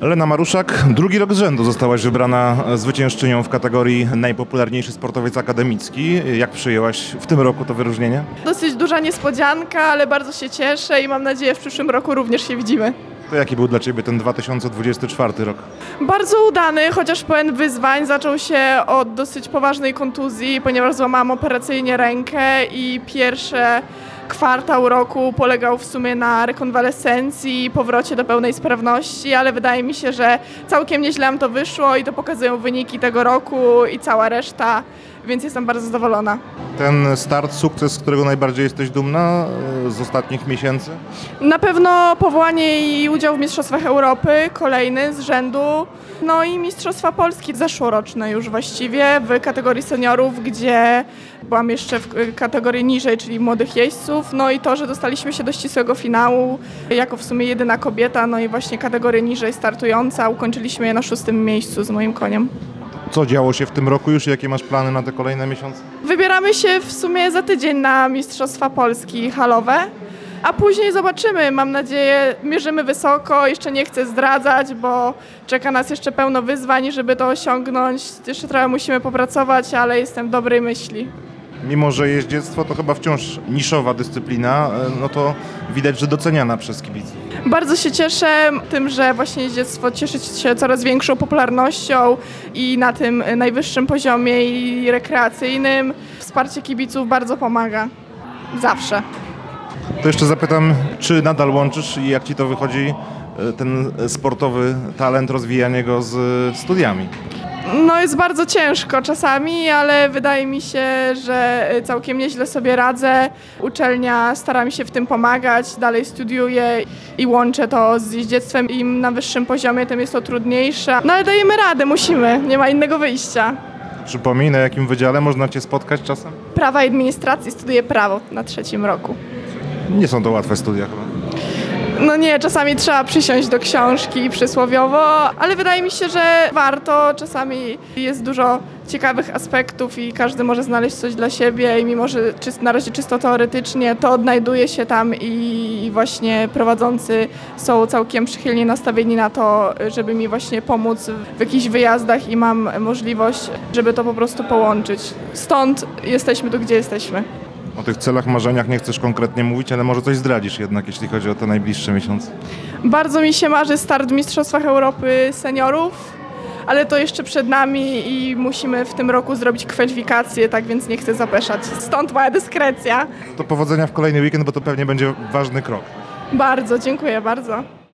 Lena Maruszak, drugi rok z rzędu zostałaś wybrana zwyciężczynią w kategorii najpopularniejszy sportowiec akademicki. Jak przyjęłaś w tym roku to wyróżnienie? Dosyć duża niespodzianka, ale bardzo się cieszę i mam nadzieję, w przyszłym roku również się widzimy. To jaki był dla Ciebie ten 2024 rok? Bardzo udany, chociaż pełen wyzwań. Zaczął się od dosyć poważnej kontuzji, ponieważ złamałam operacyjnie rękę i pierwsze kwartał roku polegał w sumie na rekonwalescencji i powrocie do pełnej sprawności, ale wydaje mi się, że całkiem nieźle nam to wyszło i to pokazują wyniki tego roku i cała reszta, więc jestem bardzo zadowolona. Ten start, sukces, z którego najbardziej jesteś dumna z ostatnich miesięcy? Na pewno powołanie i udział w Mistrzostwach Europy, kolejny z rzędu, no i Mistrzostwa Polski zeszłoroczne już właściwie w kategorii seniorów, gdzie byłam jeszcze w kategorii niżej, czyli młodych jeźdźców, no i to, że dostaliśmy się do ścisłego finału jako w sumie jedyna kobieta, no i właśnie kategorię niżej startująca, ukończyliśmy je na 6. miejscu z moim koniem. Co działo się w tym roku już i jakie masz plany na te kolejne miesiące? Wybieramy się w sumie za tydzień na Mistrzostwa Polski halowe, a później zobaczymy. Mam nadzieję, mierzymy wysoko, jeszcze nie chcę zdradzać, bo czeka nas jeszcze pełno wyzwań, żeby to osiągnąć. Jeszcze trochę musimy popracować, ale jestem dobrej myśli. Mimo że jeździectwo to chyba wciąż niszowa dyscyplina, no to widać, że doceniana przez kibiców. Bardzo się cieszę tym, że właśnie jeździectwo cieszy się coraz większą popularnością i na tym najwyższym poziomie i rekreacyjnym. Wsparcie kibiców bardzo pomaga. Zawsze. To jeszcze zapytam, czy nadal łączysz i jak Ci to wychodzi, ten sportowy talent, rozwijanie go z studiami? No jest bardzo ciężko czasami, ale wydaje mi się, że całkiem nieźle sobie radzę. Uczelnia stara mi się w tym pomagać, dalej studiuję i łączę to z jeździectwem. Im na wyższym poziomie, tym jest to trudniejsze. No ale dajemy radę, musimy, nie ma innego wyjścia. Przypomnij, na jakim wydziale można Cię spotkać czasem? Prawa i administracji, studiuję prawo na 3. roku. Nie są to łatwe studia chyba. No nie, czasami trzeba przysiąść do książki przysłowiowo, ale wydaje mi się, że warto. Czasami jest dużo ciekawych aspektów i każdy może znaleźć coś dla siebie i mimo, że na razie czysto teoretycznie, to odnajduje się tam i właśnie prowadzący są całkiem przychylnie nastawieni na to, żeby mi właśnie pomóc w jakichś wyjazdach i mam możliwość, żeby to po prostu połączyć. Stąd jesteśmy tu, gdzie jesteśmy. O tych celach, marzeniach nie chcesz konkretnie mówić, ale może coś zdradzisz jednak, jeśli chodzi o te najbliższe miesiące. Bardzo mi się marzy start w Mistrzostwach Europy seniorów, ale to jeszcze przed nami i musimy w tym roku zrobić kwalifikacje, tak więc nie chcę zapeszać. Stąd moja dyskrecja. To powodzenia w kolejny weekend, bo to pewnie będzie ważny krok. Bardzo, dziękuję bardzo.